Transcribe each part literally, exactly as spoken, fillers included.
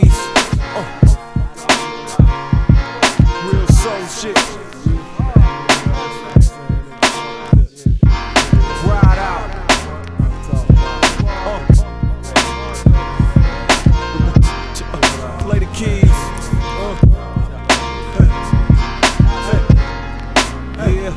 keys. Uh. Real soul shit. Ride out. Uh. Play the keys. Uh. Yeah.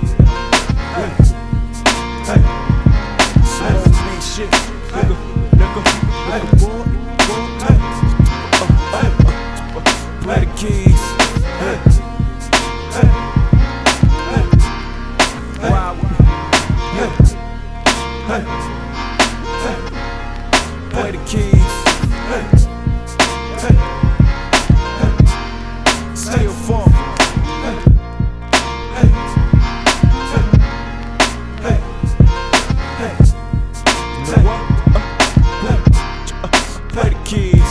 Hey. Slow beat shit. Nigga, nigga, nigga, boy, boy. Hey. Uh, uh, uh. Play the keys. Hey. Hey. Hey. Wow. Hey. Hey. Hey. Play the keys. Hey. Hey. Hey. Still funk. Hey. Hey. Hey. Hey. Hey. You know what? Uh, uh, uh, play the keys.